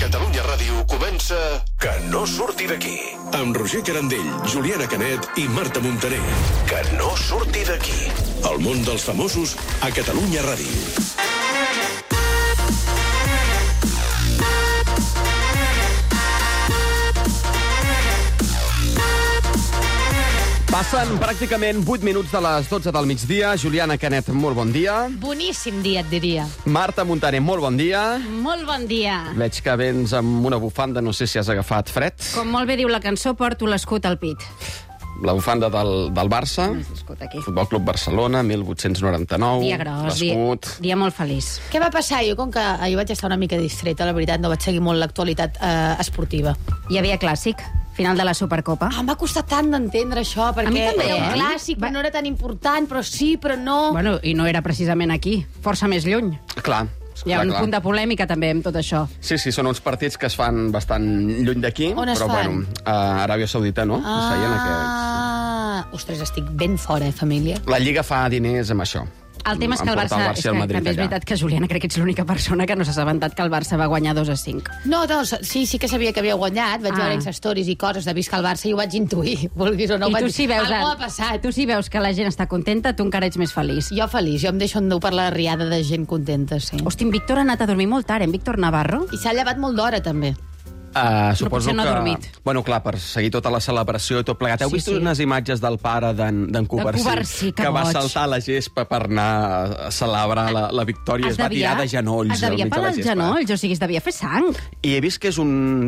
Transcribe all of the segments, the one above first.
Catalunya Ràdio comença Que no surti d'aquí. Amb Roger Carandell, Juliana Canet i Marta Montaner. Que no surti d'aquí. El món dels famosos a Catalunya Ràdio. Passen pràcticament 8 minuts de les 12 del migdia. Juliana Canet, molt bon dia. Boníssim dia, et diria. Marta Montaner, molt bon dia. Molt bon dia. Veig que vens amb una bufanda, no sé si has agafat fred. Com molt bé diu la cançó, porto l'escut al pit. La bufanda del Barça, L'escut aquí. Futbol Club Barcelona, 1899. Dia gros, l'escut. dia molt feliç. Què va passar? Jo, com que ahir vaig estar una mica distreta, la veritat, no vaig seguir molt l'actualitat esportiva. Hi havia clàssic, final de la Supercopa. M'ha costat tant d'entendre això, perquè mi també, era un clàssic, però no era tan important, però sí, però no. Bueno, i no era precisament aquí, força més lluny. Clar. Hi ha un punt de polèmica també amb tot això. Sí, són uns partits que es fan bastant lluny d'aquí. On es però, fan? Bueno, a Aràbia Saudita, no? Es feien aquests... Ostres, estic ben fora, família. La Lliga fa diners amb això. El tema és que el Barça... És que també és veritat que, Juliana, crec que ets l'única persona que no s'ha assabentat que el Barça va guanyar 2-5. No, sí que sabia que havia guanyat, vaig veure stories i coses de visca al Barça i ho vaig intuir, vulguis o no. I tu sí veus, algú ha passat. Tu sí veus que la gent està contenta, tu encara ets més feliç. Jo feliç, jo em deixo endur per la riada de gent contenta, sí. Hosti, en Víctor ha anat a dormir molt tard, en Víctor Navarro. I s'ha llevat molt d'hora, també. Suposo potser no ha que... dormit. Bueno, clar, per seguir tota la celebració i tot plegat. Heu vist unes imatges del pare d'en Covarsí, que va boig. saltar a la gespa per anar a celebrar la victòria. Es va tirar de genolls. Es devia pelar els genolls, o sigui, es devia fer sang. I he vist que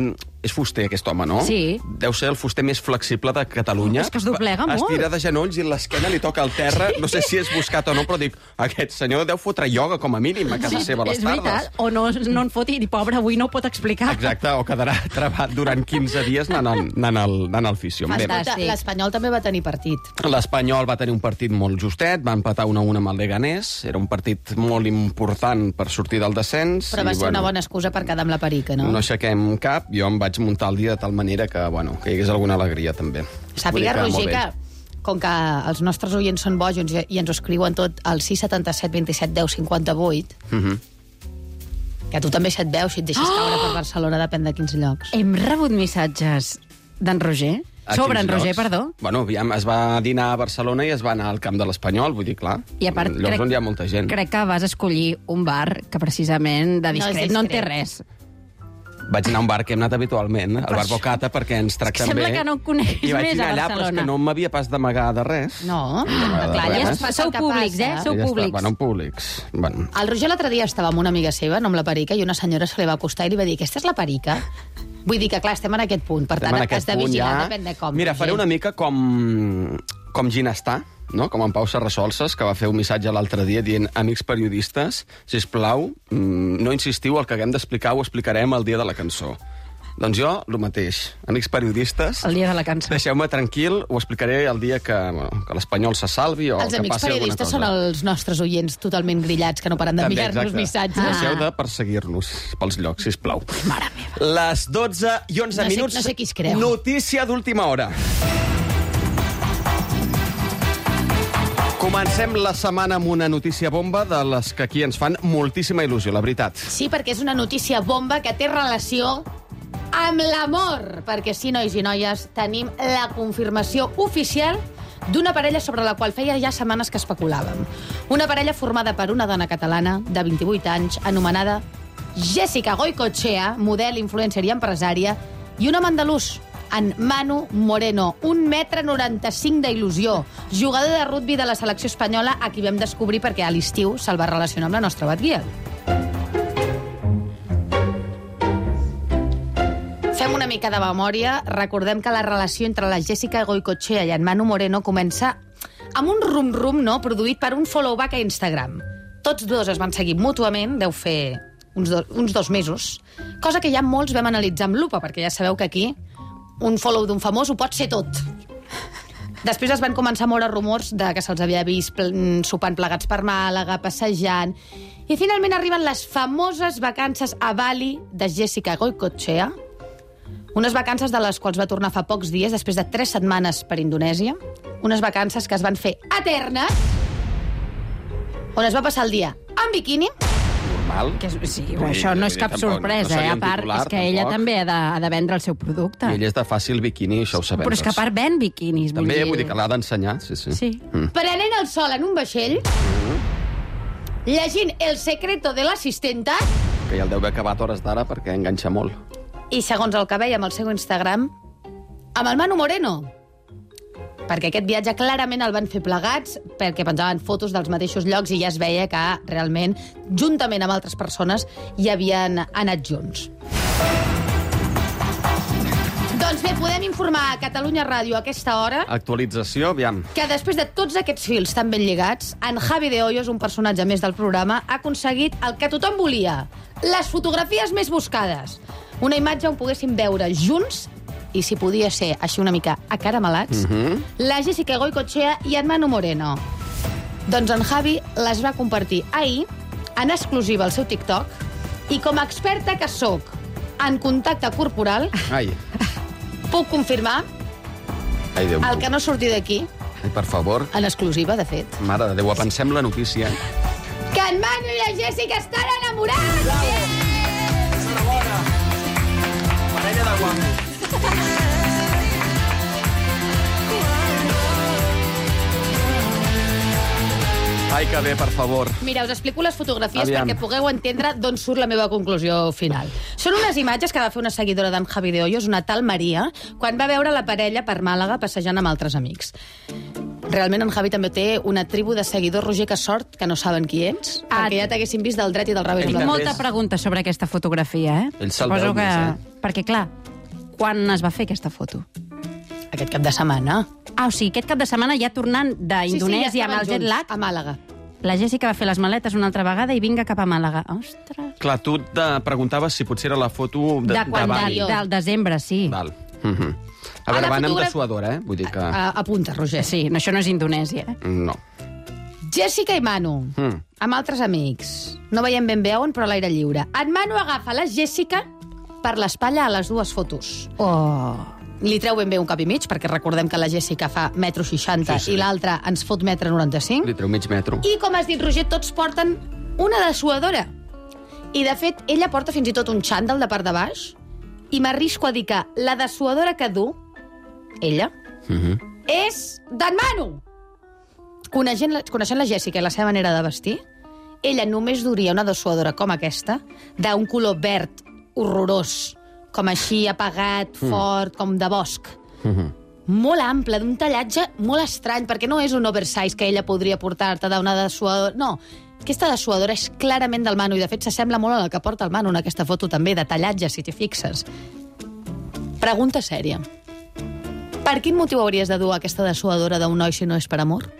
és fuster, aquest home, no? Sí. Deu ser el fuster més flexible de Catalunya. És que es doblega molt. Es tira de genolls i l'esquena li toca al terra. No sé si és buscat o no, però dic, aquest senyor deu fotre ioga, com a mínim, a casa seva a les tardes. És veritat, o no en foti, i pobre, avui no ho pot explicar. Exacte, o quedarà trabat durant 15 dies anant al fisio. Fantàstic. L'Espanyol també va tenir partit. L'Espanyol va tenir un partit molt justet, va empatar 1-1 amb el Leganés, era un partit molt important per sortir del descens. Però va ser una bona excusa per quedar amb la perica, no? No aixequem cap, jo em vaig muntar el dia de tal manera que hi hagués alguna alegria, també. Sàpiga, Roger, que com que els nostres oients són bojos i ens ho escriuen tot al 677 27 10 58, que tu també se't veus si et deixes caure per Barcelona, depèn de quins llocs. Hem rebut missatges d'en Roger? Sobre en Roger, perdó. Bueno, aviam, es va dinar a Barcelona i es va anar al camp de l'Espanyol, vull dir, clar, I a part, llocs on hi ha molta gent. Crec que vas escollir un bar que precisament de discret no en té res. Vaig anar a un bar que hem anat habitualment, al bar Bocata, perquè ens tracten bé. Sembla que no en coneixis I vaig més a anar allà, Barcelona. però és que no m'havia pas d'amagar de res. No, Clar, ja sou públics, Sou Ja està, públics. bueno, públics. Bueno. El Roger l'altre dia estava amb una amiga seva, no amb la perica, i una senyora se li va acostar i li va dir, aquesta és la perica? Vull dir que, clar, estem en aquest punt, per tant, has de vigilar, depèn de com. Mira, faré una mica com Ginestar, no? Com en Pau Serrasolses, que va fer un missatge l'altre dia dient, amics periodistes, sisplau, no insistiu, el que haguem d'explicar ho explicarem el dia de la cançó. Doncs jo, el mateix. Amics periodistes, El dia de la cançó. deixeu-me tranquil, ho explicaré el dia que l'Espanyol se salvi o Els que amics passi alguna periodistes cosa. són els nostres oients totalment grillats, que no paren d'enviar-nos missatges. Deixeu de perseguir-nos pels llocs, sisplau. Mare meva. Les 12 i 11 minuts. No sé qui es creu. Notícia d'última hora. Comencem la setmana amb una notícia bomba de les que aquí ens fan moltíssima il·lusió, la veritat. Sí, perquè és una notícia bomba que té relació amb l'amor. Perquè sí, nois i noies, tenim la confirmació oficial d'una parella sobre la qual feia ja setmanes que especulàvem. Una parella formada per una dona catalana de 28 anys, anomenada Jessica Goicoechea, model, influencer i empresària, i un home andalús, en Manu Moreno, 1,95 m d'il·lusió, jugador de rugbi de la selecció espanyola, a qui vam descobrir perquè a l'estiu se'l va relacionar amb la nostra Batguiel. Fem una mica de memòria. Recordem que la relació entre la Jessica Goicoechea i en Manu Moreno comença amb un rum-rum, no?, produït per un follow-back a Instagram. Tots dos es van seguir mútuament, deu fer uns 2 mesos, cosa que ja molts vam analitzar amb lupa, perquè ja sabeu que aquí un follow d'un famós ho pot ser tot. Després es van començar a moure rumors de que se'ls havia vist sopant plegats per Màlaga, passejant, i finalment arriben les famoses vacances a Bali de Jessica Goicoechea, unes vacances de les quals va tornar fa pocs dies, després de 3 setmanes per Indonèsia, unes vacances que es van fer eternes, on es va passar el dia en biquini, normal. Sí, això no és cap sorpresa, a part, és que ella també ha de vendre el seu producte. I ella és de fàcil biquini, això ho sabem. Però és que a part ven biquinis. També, vull dir que l'ha d'ensenyar, sí. Prenent el sol en un vaixell, llegint El secreto de l'assistenta... Que ja el deu haver acabat hores d'ara perquè enganxa molt. I segons el que veia amb el seu Instagram, amb el Manu Moreno. Perquè aquest viatge clarament el van fer plegats, perquè penjaven fotos dels mateixos llocs i ja es veia que realment, juntament amb altres persones, hi havien anat junts. Doncs bé, podem informar a Catalunya Ràdio a aquesta hora... Actualització, aviam. ...que després de tots aquests fils tan ben lligats, en Javi de Hoyos, un personatge més del programa, ha aconseguit el que tothom volia, les fotografies més buscades. Una imatge on poguéssim veure junts, i si podia ser així una mica acaramelats, la Jessica Goicoechea i en Manu Moreno. Doncs en Javi les va compartir ahir, en exclusiva al seu TikTok, i com a experta que sóc en contacte corporal, puc confirmar el que no surti d'aquí, per favor. En exclusiva, de fet. Mare de Déu, pensem la notícia. Que en Manu i la Jessica estan enamorats! Enhorabona! Parella de guapos. Ai, que bé, per favor. Mira, us explico les fotografies perquè pugueu entendre d'on surt la meva conclusió final. Són unes imatges que va fer una seguidora d'en Javi de Hoyos, una tal Maria, quan va veure la parella per Màlaga passejant amb altres amics. Realment en Javi també té una tribu de seguidors, Roger, que sort que no saben qui ets, perquè ja t'haguessin vist del dret i del revés. Tinc molta pregunta sobre aquesta fotografia, Ell se'l veu més, Perquè, clar, quan es va fer aquesta foto? Aquest cap de setmana. O sigui, aquest cap de setmana ja tornant d'Indonèsia amb el jet lag. A Màlaga. La Jessica va fer les maletes una altra vegada i vinga cap a Màlaga. Ostres. Clar, tu et preguntaves si potser era la foto de Bali. Del desembre, sí. Val. A veure, van amb dessuadora, Vull dir que... Apunta, Roger. Sí, això no és Indonèsia, No. Jessica i Manu, amb altres amics. No veiem ben bé on, però a l'aire lliure. En Manu agafa la Jessica per l'espatlla a les dues fotos. Li treu ben bé un cap i mig, perquè recordem que la Jessica fa 1,60 m i l'altra ens fot 1,95 m. Li treu mig metro. I, com has dit, Roger, tots porten una dessuadora. I, de fet, ella porta fins i tot un xandall de part de baix, i m'arrisco a dir que la dessuadora que du, ella, és d'en Manu. Coneixent la Jessica i la seva manera de vestir, ella només duria una dessuadora com aquesta, d'un color verd horrorós, com així apagat, fort, com de bosc. Molt ample, d'un tallatge molt estrany, perquè no és un oversize que ella podria portar-te d'una dessuadora. No, aquesta dessuadora és clarament del Manu, i de fet s'assembla molt a la que porta el Manu en aquesta foto també, de tallatge, si t'hi fixes. Pregunta sèria. Per quin motiu hauries de dur aquesta dessuadora d'un noi si no és per amor?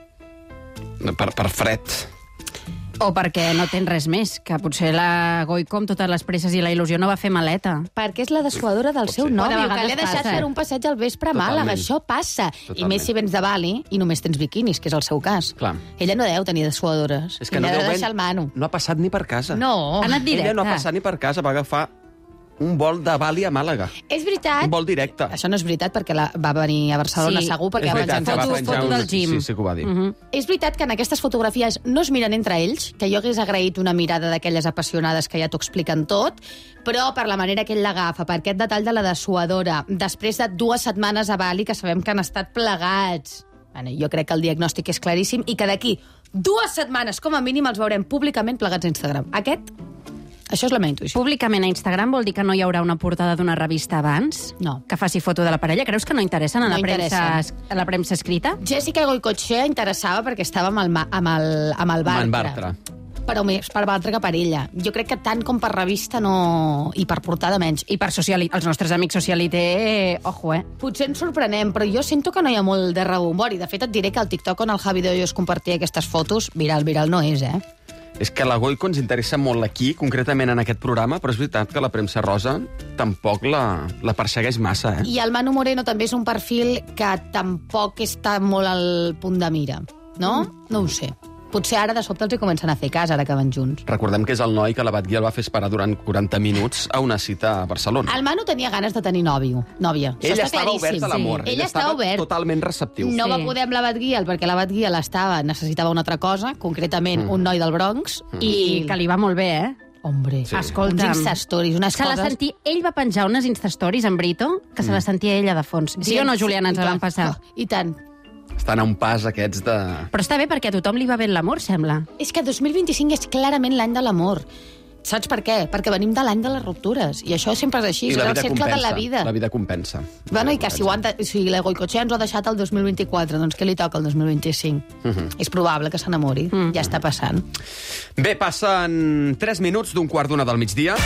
Per fred. O perquè no tens res més, que potser la Goico, amb totes les presses i la il·lusió, no va fer maleta. Perquè és la dessuadora del seu nòvio, que l'ha deixat per un passeig al vespre a Màlaga. Això passa. I més si vens de Bali i només tens biquinis, que és el seu cas. Clar. Ella no deu tenir dessuadores. És que no deu deixar el Manu. No ha passat ni per casa. No. Ha anat directe. Ella no ha passat ni per casa, va agafar un vol de Bali a Màlaga. És veritat. Un vol directe. Això no és veritat, perquè va venir a Barcelona segur, perquè va penjar foto del gym. Sí que ho va dir. És veritat que en aquestes fotografies no es miren entre ells, que jo hagués agraït una mirada d'aquelles apassionades que ja t'ho expliquen tot, però per la manera que ell l'agafa, per aquest detall de la dessuadora, després de 2 setmanes a Bali, que sabem que han estat plegats. Jo crec que el diagnòstic és claríssim i que d'aquí 2 setmanes, com a mínim, els veurem públicament plegats a Instagram. Això és la meva intuïció. Públicament a Instagram vol dir que no hi haurà una portada d'una revista abans? No. Que faci foto de la parella? Creus que no interessen a la premsa escrita? Jessica Goicoechea interessava perquè estava amb el Bartra. Però més per Bartra que per ella. Jo crec que tant com per revista no... i per portada menys. I per els nostres amics Socialité, ojo, Potser ens sorprenem, però jo sento que no hi ha molt de rebombori. De fet, et diré que el TikTok on el Javi de Hoyos compartia aquestes fotos, viral no és, És que la Goico ens interessa molt aquí, concretament en aquest programa, però és veritat que la premsa rosa tampoc la persegueix massa, I el Manu Moreno també és un perfil que tampoc està molt al punt de mira, no? No ho sé. Potser ara de sobte els hi comencen a fer cas, ara que van junts. Recordem que és el noi que la Batguia el va fer esperar durant 40 minuts a una cita a Barcelona. El Manu tenia ganes de tenir nòvia. Ell estava obert a l'amor. Ell estava obert. totalment receptiu. No va poder amb la Batguia, perquè la Batguia necessitava una altra cosa, concretament un noi del Bronx. I que li va molt bé, eh? Hombre, escolta'm, uns Insta-stories, unes coses... Ell va penjar unes Insta-stories en Brito que se les sentia ella de fons. Sí o no, Juliana, ens van passar? I tant. Estan a un pas aquests de... Però està bé perquè a tothom li va bé l'amor, sembla. És que 2025 és clarament l'any de l'amor. Saps per què? Perquè venim de l'any de les ruptures. I això sempre és així, és el cercle de la vida. La vida compensa. Bueno, i que si la Goicoechea ens ho ha deixat el 2024, doncs què li toca el 2025? És probable que s'enamori. Ja està passant. Bé, passen 3 minuts d'un quart d'una del migdia.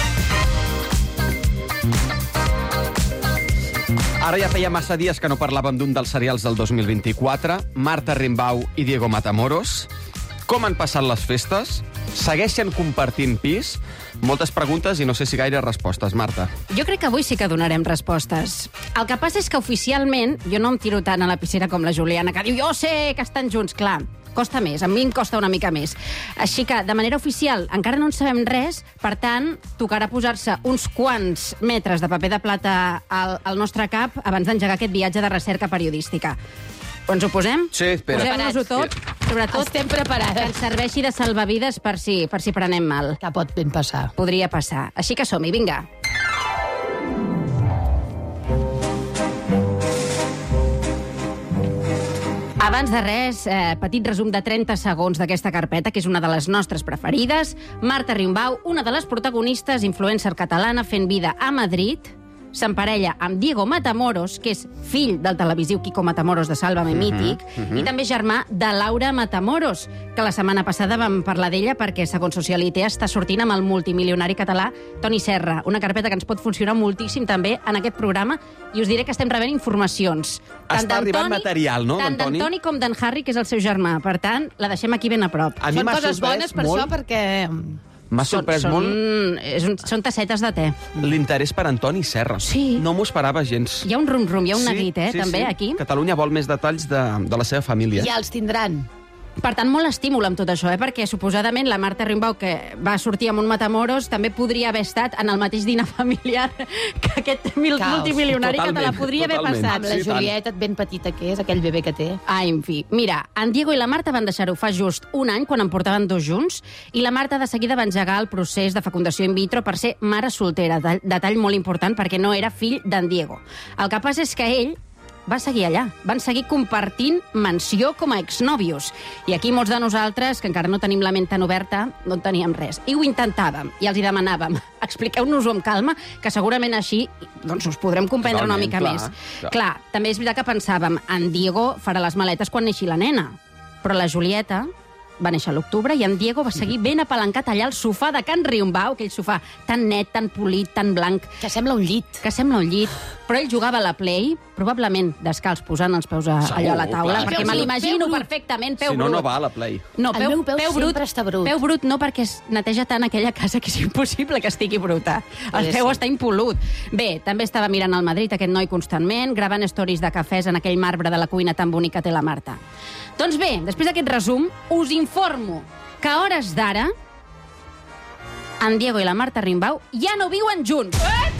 Ara ja feia massa dies que no parlàvem d'un dels serials del 2024, Marta Rimbau i Diego Matamoros. Com han passat les festes? Segueixen compartint pis? Moltes preguntes i no sé si gaire respostes, Marta. Jo crec que avui sí que donarem respostes. El que passa és que oficialment jo no em tiro tant a la piscina com la Juliana, que diu jo sé que estan junts, clar. Costa més, a mi em costa una mica més. Així que, de manera oficial, encara no en sabem res, per tant, tocarà posar-se uns quants metres de paper de plata al nostre cap abans d'engegar aquest viatge de recerca periodística. Ens ho posem? Sí, espera. Posem-nos-ho tot, sobretot estem preparades. que ens serveixi de salvavides per si prenem mal. Que pot ben passar. Podria passar. Així que som-hi, vinga. Abans de res, petit resum de 30 segons d'aquesta carpeta, que és una de les nostres preferides. Marta Rimbau, una de les protagonistes, influencer catalana, fent vida a Madrid, s'emparella amb Diego Matamoros, que és fill del televisiu Quico Matamoros de Sálvame Mític, i també germà de Laura Matamoros, que la setmana passada vam parlar d'ella perquè, segons Socialité, està sortint amb el multimilionari català Toni Serra. Una carpeta que ens pot funcionar moltíssim també en aquest programa, i us diré que estem rebent informacions. Està arribant material, no, tant d'Antoni? Tant d'Antoni com d'en Harry, que és el seu germà. Per tant, la deixem aquí ben a prop. A mi Són m'ha coses sorprès bones per molt. això, perquè... M'ha sorprès molt Són tassetes de te. l'interès per Antoni Serra. Sí. No m'ho esperava gens. Hi ha un rum-rum, hi ha un neguit, també, aquí. Catalunya vol més detalls de la seva família. Ja els tindran. Per tant, molt estímul amb tot això, perquè suposadament la Marta Rimbau, que va sortir amb un Matamoros, també podria haver estat en el mateix dinar familiar que aquest multimilionari català. Podria haver passat. Amb la Julieta, ben petita que és, aquell bebè que té. En fi. Mira, en Diego i la Marta van deixar-ho fa just un any, quan en portaven 2 junts, i la Marta de seguida va engegar el procés de fecundació in vitro per ser mare soltera. Detall molt important, perquè no era fill d'en Diego. El que passa és que ell va seguir allà. Van seguir compartint mansió com a exnòvios. I aquí molts de nosaltres, que encara no tenim la ment tan oberta, no en teníem res. I ho intentàvem, i els hi demanàvem. Expliqueu-nos-ho amb calma, que segurament així doncs us podrem comprendre una mica més. Clar, també és veritat que pensàvem en Diego farà les maletes quan neixi la nena. Però la Julieta va néixer a l'octubre i en Diego va seguir ben apalancat allà al sofà de Can Rimbau, aquell sofà tan net, tan polit, tan blanc. Que sembla un llit. Però ell jugava a la Play, probablement descalç, posant els peus allò a la taula, perquè me l'imagino perfectament, peu brut. Si no va a la Play. No, el meu peu sempre està brut. Peu brut no, perquè es neteja tant aquella casa que és impossible que estigui bruta. El peu està impolut. Bé, també estava mirant al Madrid, aquest noi constantment, gravant stories de cafès en aquell marbre de la cuina tan bonic que té la Marta. Doncs bé, després d'aquest resum, us informo que a hores d'ara en Diego i la Marta Rimbau ja no viuen junts.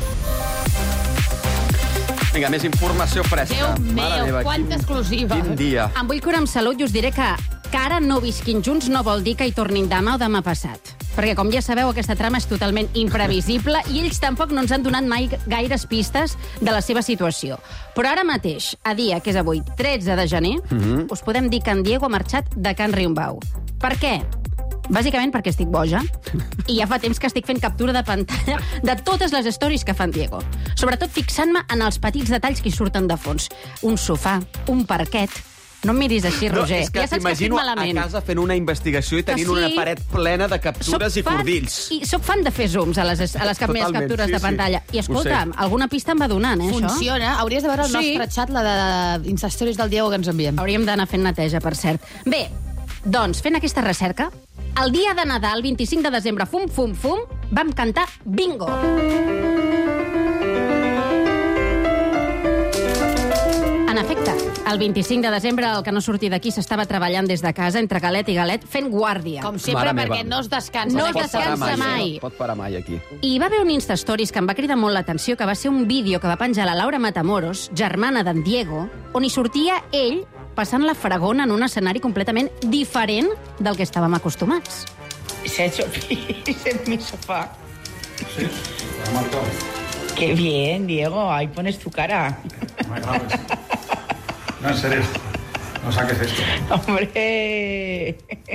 Vinga, més informació fresca. Déu meu, quanta exclusiva. Quin dia. Em vull curar amb salut i us diré que ara no visquin junts no vol dir que hi tornin demà o demà passat. Perquè, com ja sabeu, aquesta trama és totalment imprevisible i ells tampoc no ens han donat mai gaires pistes de la seva situació. Però ara mateix, a dia, que és avui, 13 de gener, us podem dir que en Diego ha marxat de Can Rimbau. Per què? Bàsicament perquè estic boja i ja fa temps que estic fent captura de pantalla de totes les stories que fa en Diego. Sobretot fixant-me en els petits detalls que hi surten de fons. Un sofà, un parquet. No em miris així, Roger. És que ja saps que estic malament. A casa fent una investigació i tenint una paret plena de captures i cordills. I soc fan de fer zooms a les meves captures de pantalla. I escolta'm, alguna pista em va donant, això? Funciona. Hauries de veure el nostre xat, la de Instastories del Diego que ens enviem. Hauríem d'anar fent neteja, per cert. Bé, doncs, fent aquesta recerca, el dia de Nadal, 25 de desembre, fum, fum, fum, vam cantar Bingo. En efecte, El 25 de desembre, el Que no surti d'aquí s'estava treballant des de casa, entre galet i galet, fent guàrdia. Com sempre, Mare meva. perquè no es descansa. No en es aquesta descansa secció. mai. No pot parar mai, aquí. I va haver un Instastories que em va cridar molt l'atenció, que va ser un vídeo que va penjar la Laura Matamoros, germana d'en Diego, on hi sortia ell passant la fregona en un escenari completament diferent del que estàvem acostumats. Se ha hecho pis en mi sofá. Sí, lo ha marcado. Qué bien, Diego. Ahí pones tu cara. No me grabes. No, en serio. No saques esto. Hombre.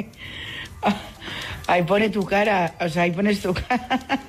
Ahí pone tu cara. O sea, ahí pones tu cara.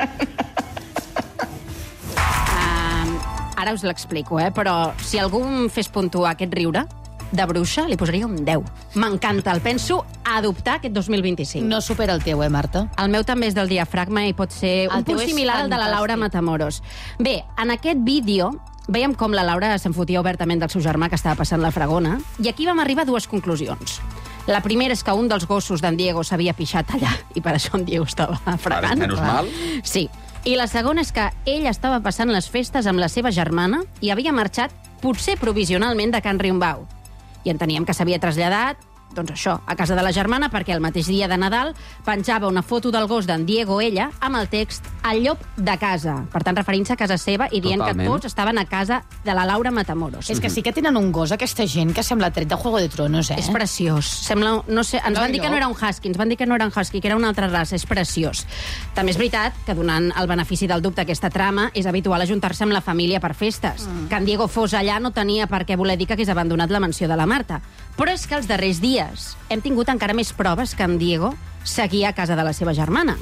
Ara us l'explico, però si algú em fes puntuar aquest riure de bruixa, li posaria un 10. M'encanta, el penso adoptar aquest 2025. No supera el teu, Marta? El meu també és del diafragma i pot ser El un teu punt és similar al de la Laura fantàstic. Matamoros. Bé, en aquest vídeo veiem com la Laura se'n fotia obertament del seu germà que estava passant la fregona, i aquí vam arribar a dues conclusions. La primera és que un dels gossos d'en Diego s'havia pixat allà, i per això en Diego estava fregant. Menys mal. Sí. I la segona és que ell estava passant les festes amb la seva germana i havia marxat, potser provisionalment, de Can Riumbau. I enteníem que s'havia traslladat, doncs això, a casa de la germana, perquè el mateix dia de Nadal penjava una foto del gos d'en Diego, ella, amb el text "El llop de casa", per tant, referint-se a casa seva i dient Totalment. que tots estaven a casa de la Laura Matamoros. És que sí que tenen un gos, aquesta gent, que sembla tret de Juego de Tronos, És preciós. Sembla, no sé, ens van dir que no era un husky, ens van dir que no era un husky, que era una altra raça. És preciós. També és veritat que, donant el benefici del dubte a aquesta trama, és habitual ajuntar-se amb la família per festes. Que en Diego fos allà no tenia per què voler dir que hagués abandonat la mansió de la Marta. Però és que els darrers dies hem tingut encara més proves que en Diego seguia a casa de la seva germana.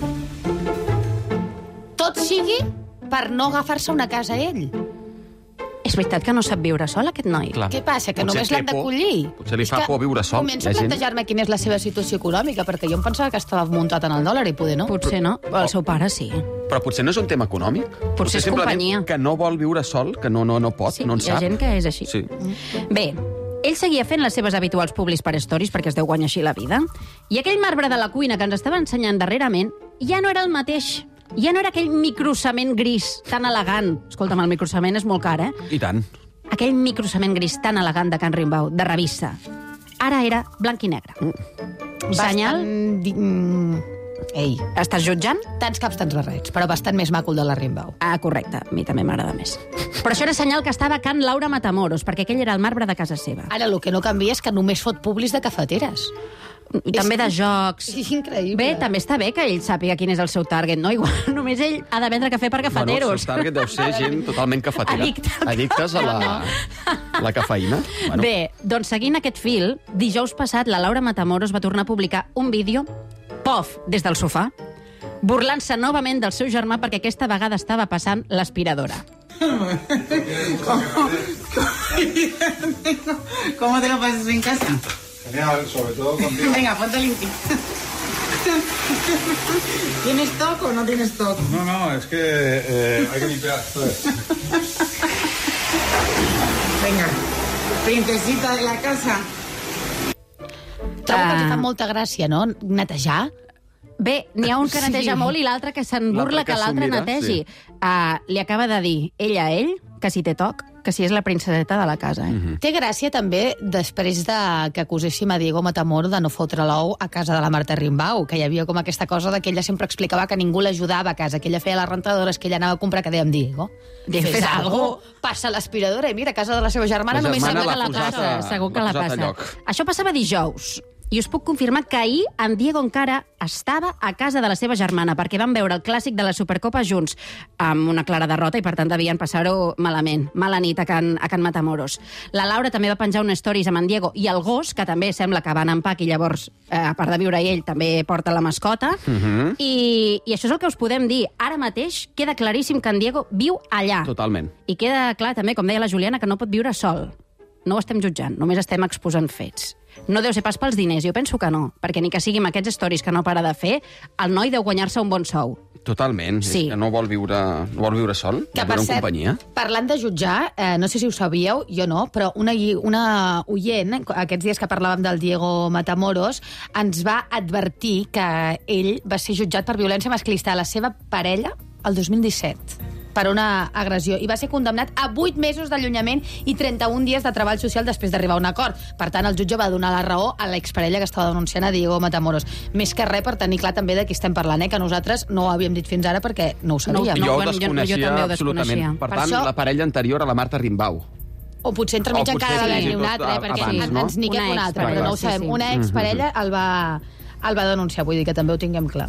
Tot sigui per no agafar-se una casa a ell. És veritat que no sap viure sol, aquest noi? Clar. Què passa, que Potser només té l'han por. d'acollir? Potser li És fa que por viure sol. Començo a Hi ha gent- plantejar-me quina és la seva situació econòmica, perquè jo em pensava que estava muntat en el dòlar i poder no. Potser no. El seu pare sí. Però potser no és un tema econòmic. Potser és simplement companyia. que no vol viure sol, que no pot, Sí, no en hi ha sap. gent que és així. Sí. Bé, ell seguia fent les seves habituals publis per stories, perquè es deu guanyar així la vida, i aquell marbre de la cuina que ens estava ensenyant darrerament ja no era el mateix. Ja no era aquell microcement gris tan elegant. Escolta'm, el microcement és molt car, I tant. Aquell microcement gris tan elegant de Can Rimbau, de revista. Ara era blanc i negre. Senyal... Ei, Estàs jutjant? tants caps, tants barrets, però bastant més maco el de la Rimbau. Ah, correcte. A mi també m'agrada més. Però això era senyal que estava a Can Laura Matamoros, perquè aquell era el marbre de casa seva. Ara, el que no canvia és que només fot publis de cafeteres. I també de jocs. És increïble. Bé, també està bé que ell sàpiga quin és el seu target, no? Igual només ell ha de vendre cafè per Bueno, el cafeteros. seu target deu ser gent totalment cafetera. Addictes a la cafeïna. Bueno, Bé, doncs seguint aquest fil, dijous passat la Laura Matamoros va tornar a publicar un vídeo, pof, des del sofà, burlant-se novament del seu germà perquè aquesta vegada estava passant l'aspiradora. ¿Cómo te lo pasas en casa? Genial, sobre todo contigo. Venga, ponte limpio. ¿Tienes stock o no tienes stock? No, es que hay que limpiar. Entonces, Venga, princesita de la casa. Trobo que els fa molta gràcia, no?, netejar. Bé, n'hi ha un que neteja molt i l'altre que se'n burla L'altre que que l'altre s'ho mira, netegi. Li acaba de dir ell a ell que si té toc, que si és la princeseta de la casa. Té gràcia també després de que acuséssim a Diego Matamoro de no fotre l'ou a casa de la Marta Rimbau, que hi havia com aquesta cosa de que ella sempre explicava que ningú l'ajudava a casa, que ella feia les rentadores, que ella anava a comprar, que dèiem, Diego, fes algo, passa l'aspiradora i mira, a casa de la seva germana La només germana segur que l'ha la posat passa. a- Segur que l'ha la posat a passa. lloc. Això passava dijous. I us puc confirmar que ahir en Diego encara estava a casa de la seva germana, perquè van veure el clàssic de la Supercopa junts, amb una clara derrota, i per tant devien passar-ho malament. Mala nit a Can Matamoros. La Laura també va penjar un stories amb en Diego i el gos, que també sembla que va anar en pack i llavors, a part de viure ell, també porta la mascota. I això és el que us podem dir. Ara mateix queda claríssim que en Diego viu allà. Totalment. I queda clar també, com deia la Juliana, que no pot viure sol. No ho estem jutjant, només estem exposant fets. No deu ser pas pels diners, jo penso que no, perquè ni que sigui amb aquests stories que no para de fer, el noi deu guanyar-se un bon sou. Totalment. Sí. És que no vol viure sol, Que, vol per viure en cert, companyia. parlant de jutjar, no sé si ho sabíeu, jo no, però una oient, aquests dies que parlàvem del Diego Matamoros, ens va advertir que ell va ser jutjat per violència masclista a la seva parella el 2017. per una agressió i va ser condemnat a 8 mesos d'allunyament i 31 dies de treball social després d'arribar a un acord. Per tant, el jutge va donar la raó a l'exparella que estava denunciant a Diego Matamoros. Més que res per tenir clar també de qui estem parlant, que nosaltres no ho havíem dit fins ara perquè no ho sabíem. Jo ho bueno, desconeixia jo també ho absolutament. desconeixia. Per Per tant, això- la parella anterior a la Marta Rimbau. O potser entremig O encara potser d'haver-hi fins i un tot altre, perquè abans, no? ens niquem un Una altre, ex, però no ho sí, sabem. sí. Una exparella el va denunciar, vull dir que també ho tinguem clar.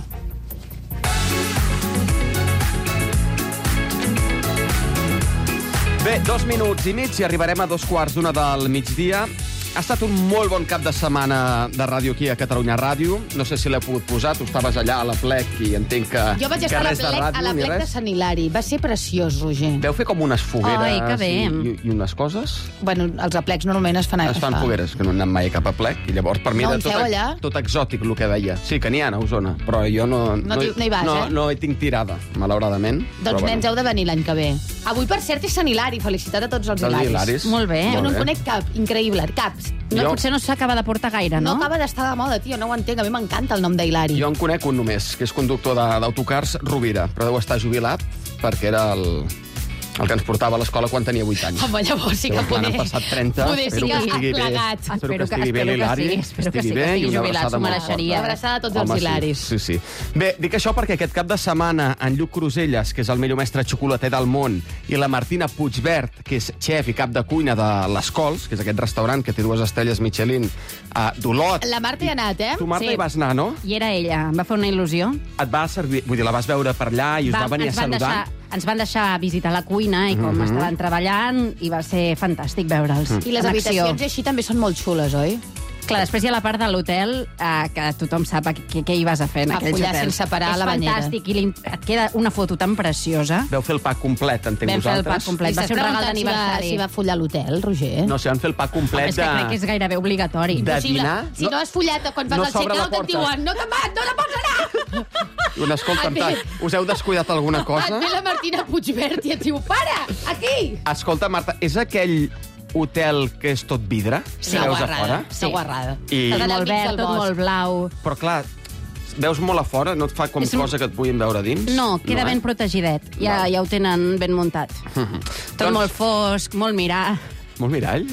Bé, 2 minuts i mig i arribarem a 2:15 del migdia. Ha estat un molt bon cap de setmana de ràdio aquí a Catalunya Ràdio. No sé si l'he pogut posar, tu estaves allà a la plec i entenc que Jo vaig que estar res de a ràdio la ni plec de res. Sant Hilari. Va ser preciós, Roger. Veu fer com unes fogueres Ai, que bé. i unes coses? Bueno, els aplecs normalment es fan Es fan fogueres, que no hem anat mai cap a plec, i llavors per mi No, era en feu allà? tot exòtic el que veia. Sí, que n'hi ha a Osona, però jo no hi vas, no, eh? no hi tinc tirada, malauradament. Doncs, però nens, heu de venir l'any que ve. Avui, per cert, és Sant Hilari. Felicitat a tots els Els hilaris. hilaris. Molt bé. Jo no en bé. conec cap. Increïble. Cap. No, Jo- potser no s'acaba de portar gaire, No no? acaba d'estar de moda, tio. No ho entenc. A mi m'encanta el nom d'Hilari. Jo en conec un només, que és conductor d'autocars, Rovira, però deu estar jubilat perquè era el que ens portava a l'escola quan tenia 8 anys. Home, llavors sí que Llavors, clar, poder... n'han passat 30, Poder sí espero que que estigui bé. plegat. Espero que estigui bé l'Hilari, sí, espero que sí, que bé, estigui i una jubilat, abraçada s'ho molt mereixeria. forta. Una abraçada a tots els Home, hilaris. Sí. Bé, dic això perquè aquest cap de setmana en Lluc Cruselles, que és el millor mestre xocolater del món, i la Martina Puigvert, que és xef i cap de cuina de Les Cols, que és aquest restaurant que té 2 estrelles Michelin a d'Olot. La Marta hi ha anat, eh? Tu, Marta, Sí. hi vas anar, no? I era ella, em va fer una il·lusió. Et va servir, vull dir, la vas veure per allà i us va venir a saludar? Ens van deixar visitar la cuina i com estaven treballant, i va ser fantàstic veure'ls. I les en habitacions acció. així també són molt xules, oi? Clar, després hi ha la part de l'hotel, que tothom sap què hi vas a fer en A aquells follar hotels. sense parar a la banyera. És fantàstic, i et queda una foto tan preciosa. Vau fer el pack complet, entenc Vam fer el vosaltres? pack complet. Va I ser un s'has regal preguntat d'aniversari. Si va follar a l'hotel, Roger? No sé, van fer el pack complet És que crec que és gairebé obligatori. de Impossible. dinar. Si no has follat quan vas no al s'obre la check-out et porta. diuen no te'n vas, no la pots anar! Escolta'm, Et ve- us heu descuidat alguna cosa? Et ve la Martina Puigvert i et diu, para, aquí! Escolta, Marta, és aquell hotel que és tot vidre? Sí, que veus a guarrada. fora? Sí. Guarrada. I- Tot allà al Molt mig verd, del tot bosc. molt blau. Però, clar, veus molt a fora? No et fa com És un- cosa que et puguin veure a dins? No, queda ben protegidet. Ja ho tenen ben muntat. Tot molt fosc, molt mirar. Molt mirall?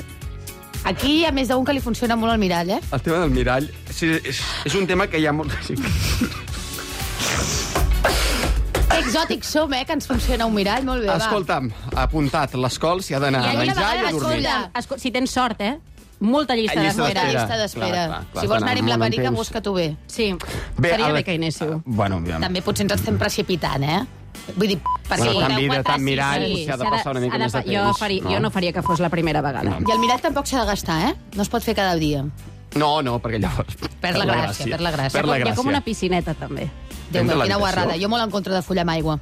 Aquí hi ha més d'un que li funciona molt el mirall, eh? El tema del mirall sí, és un tema que hi ha molt... Que exòtics som, que ens funciona un mirall. Molt bé, va. Escolta'm, apuntat, l'escola s'hi ha d'anar a I menjar i a dormir. escolta. Si tens sort, molta llista Llista d'espera. d'espera. Llista d'espera. Clar, Si vols anar-hi amb la molt en perica, temps. busca-t'ho bé. Sí, Bé, seria bé que hi anéssiu. Bueno, ja. També potser ens estem precipitant, Vull dir, perquè... Bueno, tant podeu vidre, matar tant sis, mirall, sí. potser ha de passar una mica més de temps. Jo no faria que fos la primera vegada. No. I el mirall tampoc s'ha de gastar, No es pot fer cada dia. No, perquè llavors... Perd la gràcia, perd la gràcia. Perd la Hi ha com gràcia. una piscineta, també. Déu Hem de meu, la quina habitació. guarrada. Jo molt en contra de follar amb aigua.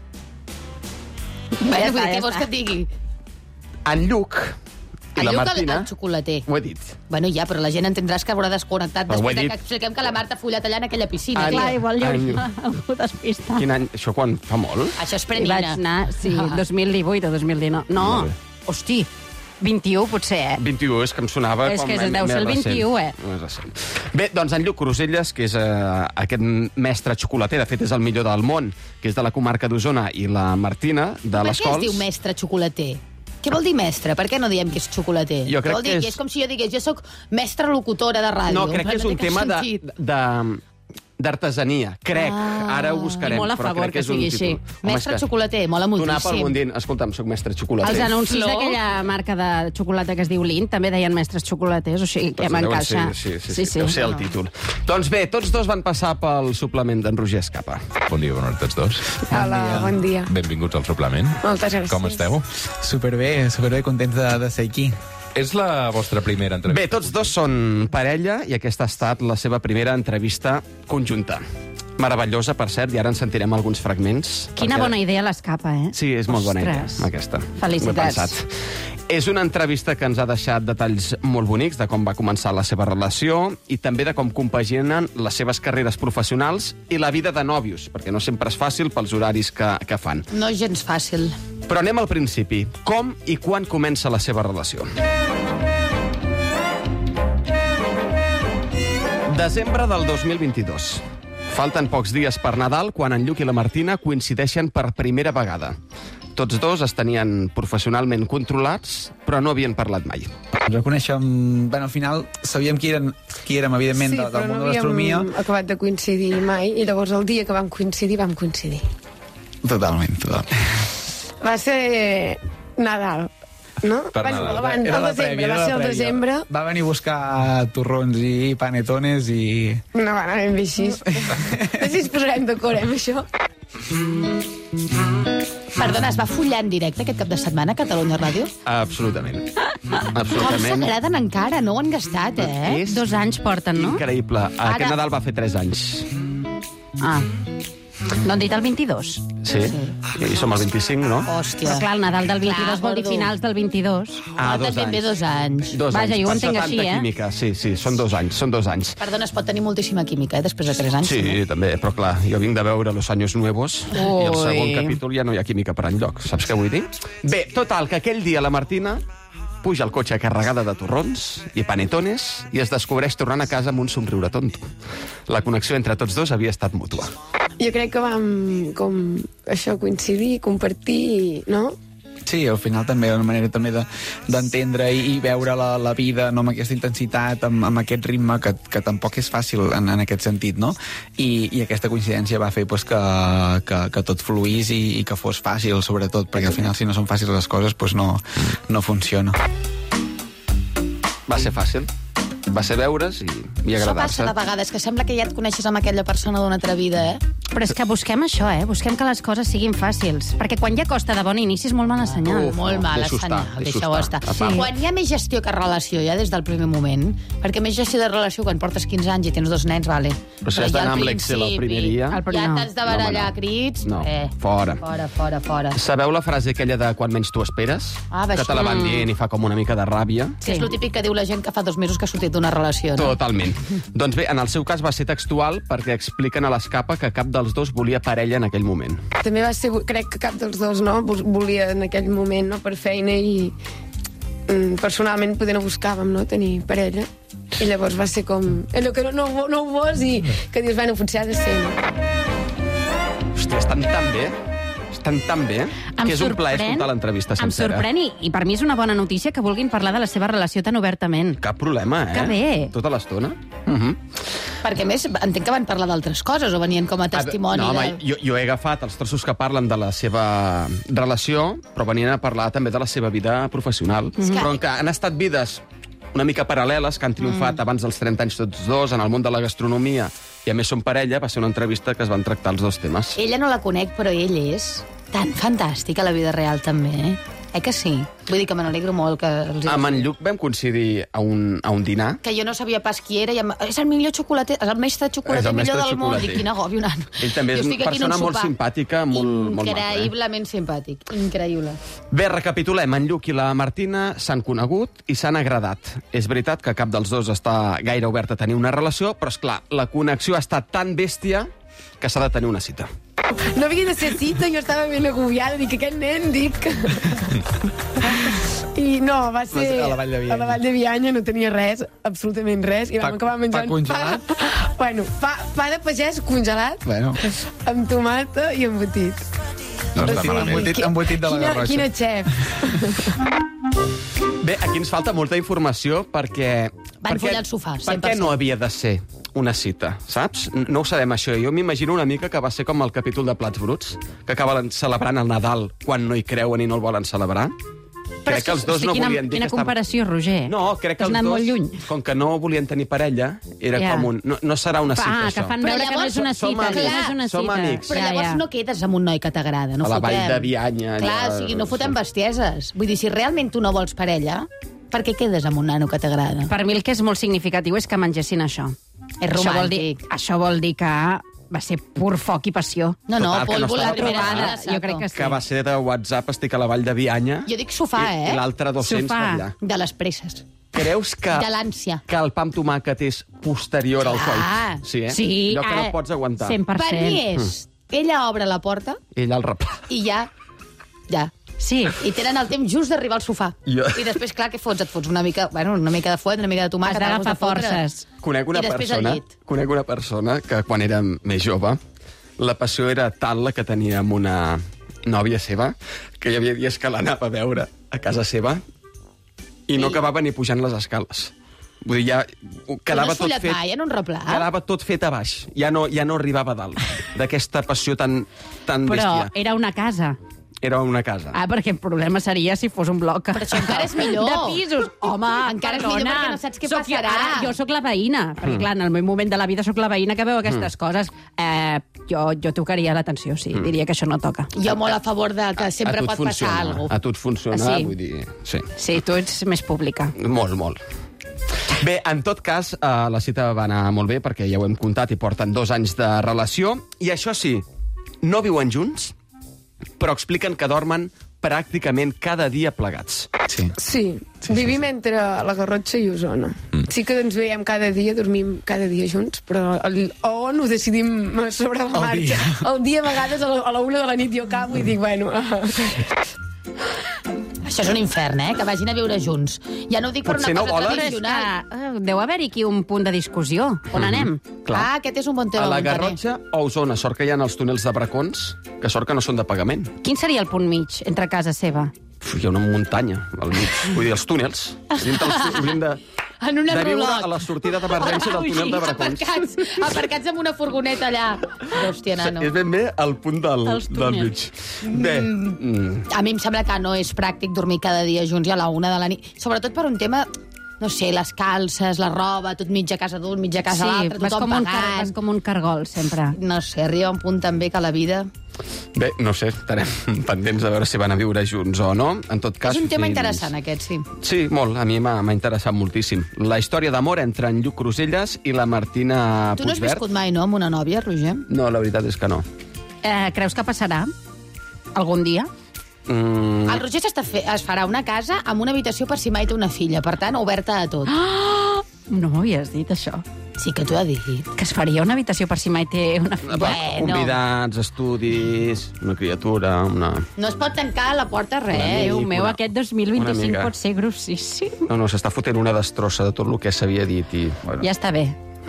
Ja Vull dir, està, què ja vols està. que et digui? En Lluc i El la Lluc, Martina... el xocolater. Ho he dit. Bueno, ja, però la gent entendràs que haurà desconnectat Però ho he després de dit. que expliquem que la Marta ha follat allà en aquella piscina. Any- Clar, igual hi Any- hauria algú despista. Quin any? Això quan? Fa molt? Això és Hi prenina. vaig anar, sí, 2018 o 2019. No, Molt bé. hosti, 21 potser, 21, és que em sonava És com que més deu ser el recent. 21, Més recent. Bé, doncs en Lluc Cruselles, que és aquest mestre xocolater, de fet és el millor del món, que és de la comarca d'Osona, i la Martina, de Per les què es Cols... diu mestre xocolater? Què vol dir mestre? Per què no diem que és xocolater? Jo crec Què vol dir? que és- És com si jo digués, jo sóc mestra locutora de ràdio. No, crec que és un té cap tema sentit. d'artesania. Crec, ara ho buscarem, I molt a però favor crec que és que un sigui així. títol. Home, Mestre és que xocolater, mola donar pel moltíssim. món dient, escolta'm, soc mestre xocolater. Els anuncis Flor. d'aquella marca de xocolata que es diu Lindt també deien mestres xocolaters, o sigui que Doncs deuen m'encaixa. ser- Sí. Deu ser el títol. Doncs bé, tots dos van passar pel suplement d'en Roger Escapa. Bon dia, bona nit a tots dos. Hola, bon dia. Benvinguts al suplement. Moltes gràcies. Com esteu? Superbé, contents de ser aquí. És la vostra primera entrevista? Bé, tots dos són parella i aquesta ha estat la seva primera entrevista conjunta. Meravellosa, per cert, i ara en sentirem alguns fragments. Quina perquè- bona idea l'escapa, Sí, és molt bona idea, Ostres. aquesta. Felicitats. Ho he pensat. És una entrevista que ens ha deixat detalls molt bonics de com va començar la seva relació i també de com compaginen les seves carreres professionals i la vida de nòvios, perquè no sempre és fàcil pels horaris que fan. No és gens fàcil. Però anem al principi. Com i quan comença la seva relació? Desembre del 2022. Falten pocs dies per Nadal quan en Lluc i la Martina coincideixen per primera vegada. Tots dos es tenien professionalment controlats, però no havien parlat mai. Ens va conèixer, al final sabíem qui érem, evidentment, del món de l'astronomia. Acabat de coincidir mai, i llavors el dia que vam coincidir. Totalment. Va ser Nadal, no? Per Nadal. Va ser el desembre. Va venir a buscar torrons i panetones i... No va anar ben bé així. No sé si ens posarem d'acord, amb això. Perdona, es va follar en directe aquest cap de setmana a Catalunya Ràdio? Absolutament. Com s'agraden encara, no ho han gastat, eh? 2 anys porten, no? Increïble. Aquest Nadal va fer 3 anys. Ah. No han dit el 22? Sí. I som al 25, no? Hòstia. Però clar, el Nadal del 22 Clar, vol dir gordo. finals del 22. Falten ben bé 2 anys. 2 Vaja, anys. jo ho Per entenc tanta així, eh? química. Sí, són 2 anys. Perdona, es pot tenir moltíssima química, després de 3 anys. Sí, també, però clar, jo vinc de veure Los Años Nuevos i al Ui. segon capítol ja no hi ha química per enlloc. Saps què vull dir? Bé, total, que aquell dia la Martina puja al cotxe carregada de torrons i panetones i es descobreix tornant a casa amb un somriure tonto. La connexió entre tots dos havia estat mútua. Jo crec que vam coincidir, compartir, no? Sí, al final també una manera també d'entendre i veure la vida, no, amb aquesta intensitat, amb aquest ritme que tampoc és fàcil en aquest sentit, no? I aquesta coincidència va fer pues, que tot fluís i que fos fàcil, sobretot, perquè al final si no són fàcils les coses pues no funciona. Va ser fàcil. Va ser veure's i Això agradar-se. passa de vegades, que sembla que ja et coneixes amb aquella persona d'una altra vida, eh? Però és que busquem això, busquem que les coses siguin fàcils. Perquè quan hi ha costa de bon inici és molt mal senyal. Molt mal deixo senyal, estar, deixeu estar. a part. Quan hi ha més gestió que relació, ja des del primer moment, perquè més gestió de relació quan portes 15 anys i tens 2 nens, vale. Però si has d'anar amb l'Excel el primer dia... Ja t'has de barallar a crits. No, fora. Fora. Sabeu la frase aquella de quan menys t'ho esperes? Ah, va, que te la van dient i fa com una mica de ràbia. Sí. És el típic que diu la gent que fa 2 mesos que ha sortit d'una relació, no? Totalment. Doncs bé, en el seu cas va ser textual perquè expliquen a l'escapa que cap dels dos volia parella en aquell moment. També va ser, crec que cap dels dos, no? Volia en aquell moment, no? Per feina i personalment poder no buscàvem, no? Tenir parella. I llavors va ser com... allò que no ho vols i que dius, bueno, potser ha de ser, no? Hòstia, estan tan bé que és un plaer escoltar l'entrevista sencera. Em sorprèn i per mi és una bona notícia que vulguin parlar de la seva relació tan obertament. Cap problema, Que bé. Tota l'estona. Perquè, a més, entenc que van parlar d'altres coses o venien com a testimoni. No, home, jo he agafat els trossos que parlen de la seva relació, però venien a parlar també de la seva vida professional. Però que han estat vides una mica paral·leles, que han triomfat abans dels 30 anys tots dos en el món de la gastronomia, i a més són parella, va ser una entrevista que es van tractar els dos temes. Ella no la conec, però ell és tan fantàstic a la vida real, també. Que sí? Vull dir que me n'alegro molt que... Amb en Lluc vam coincidir a un dinar. Que jo no sabia pas qui era. És el millor xocolater, és el mestre xocolater millor del món. I quina gòbia, un nano. Ell també és una persona molt simpàtica, molt maca. Increïblement simpàtic. Increïble. Bé, recapitulem. En Lluc i la Martina s'han conegut i s'han agradat. És veritat que cap dels dos està gaire obert a tenir una relació, però, és clar, la connexió ha estat tan bèstia que s'ha de tenir una cita. No havia de ser cita, jo estava ben agobiada, dic, aquest nen, dic... I no, va ser... A la Vall de Bianya. A la Vall de Bianya no tenia res, absolutament res, i vam acabar menjant... Pa congelat? Bueno, pa de pagès congelat, Bueno, amb tomata i embotit. no està malament. Embotit de la Garrotxa. Quina xef. Bé, aquí ens falta molta informació perquè... Van follar el sofà, 100%. Per què no havia de ser una cita, saps? No ho sabem, això. Jo m'imagino una mica que va ser com el capítol de Plats Bruts, que acaben celebrant el Nadal quan no hi creuen i no el volen celebrar. Crec que els dos no volien dir quina que estaven... comparació, Roger. No, crec que Has els anat dos, molt lluny. com que no volien tenir parella, era Ja. com un... No serà una cita, això. Que fan Però veure que no llavors és una som cita. amics. No és una Som cita. amics. Però llavors no quedes amb un noi que t'agrada. No A la fotem. Vall de Bianya, Clar, allà- o sigui, no fotem bestieses. Vull dir, si realment tu no vols parella, per què quedes amb un nano que t'agrada? Per mi el que és molt significatiu és que mengessin això. És romàntic. Això vol dir que va ser pur foc i passió. No, Total, que no pólvora, estava primera preparada. vegada, Jo crec que sí. Que va ser de WhatsApp, estic a la Vall de Bianya. Jo dic sofà, I l'altre 200 Sofà. allà. De les presses. Creus que... De l'ànsia. Que el pa amb tomàquet és posterior al Clar. coit? Sí, eh? Sí, Allò que no pots aguantar. 100%. Per mi és... Ella obre la porta Ell el repla. i ja. Sí. I tenen el temps just d'arribar al sofà. Jo- I després, clar, què fots? Et fots una mica de fuet, una mica de tomàquet... Has d'agafar alguns de fotre. forces. Conec I una persona que quan era més jove la passió era tal la que tenia amb nòvia seva, que hi havia dies que l'anava a veure a casa seva i no acabava ni pujant les escales. Vull dir, ja quedava tot fet... mai en un replat? Quedava tot fet a baix. Ja no arribava a dalt d'aquesta passió tan bèstia. Però era una casa. Era una casa. Ah, perquè el problema seria si fos un bloc. Però això encara és millor. De pisos. Home, encara és millor perquè no saps què passarà. Jo sóc la veïna, perquè clar, en el meu moment de la vida sóc la veïna que veu aquestes coses. Jo tocaria l'atenció, sí. Diria que això no toca. Jo molt a favor de que sempre pot passar alguna cosa. A tu et funciona, vull dir... Sí. Sí, tu ets més pública. Molt, molt. Bé, en tot cas, la cita va anar molt bé, perquè ja ho hem comptat i porten 2 anys de relació. I això sí, no viuen junts, però expliquen que dormen pràcticament cada dia plegats. Sí. Vivim entre la Garrotxa i Osona. Sí que ens veiem cada dia, dormim cada dia junts, però on ho decidim sobre la marxa. El dia a vegades a la 1 de la nit jo acabo i dic, bueno... Això és un infern, que vagin a viure junts. Ja no ho dic per una cosa tradicional. Deu haver-hi aquí un punt de discussió. On anem? Clar. Aquest és un bon tema. A la Garrotxa o Osona. Sort que hi ha els túnels de Bracons, que sort que no són de pagament. Quin seria el punt mig entre casa seva? Hi ha una muntanya al mig. Vull dir, els túnels. Hauríem de viure a la sortida d'emergència del túnel de Bracons. Aparcats amb una furgoneta allà. Hòstia, nano. És ben bé el punt del mig. Bé. A mi em sembla que no és pràctic dormir cada dia junts i a la 1 de la nit. Sobretot per un tema... No sé, les calces, la roba, tot mig a casa d'un, mig a casa l'altre, tothom pagant. Vas com un cargol, sempre. No sé, arriba un punt també que la vida... Bé, no sé, estarem pendents de veure si van a viure junts o no. En tot cas... És un tema interessant, aquest, sí. Sí, molt. A mi m'ha interessat moltíssim. La història d'amor entre en Lluc Cruselles i la Martina Puigvert. Tu no has viscut mai, no, amb una nòvia, Roger? No, la veritat és que no. Creus que passarà algun dia? El Roger es farà una casa amb una habitació per si mai té una filla, per tant, oberta a tot. No m'havies dit això. Sí que t'ho he dit. Que es faria una habitació per si mai té una filla. Convidats, estudis, una criatura, una... No es pot tancar la porta res. Déu meu, aquest 2025 pot ser grossíssim. No, s'està fotent una destrossa de tot el que s'havia dit i... Bueno. Ja està bé.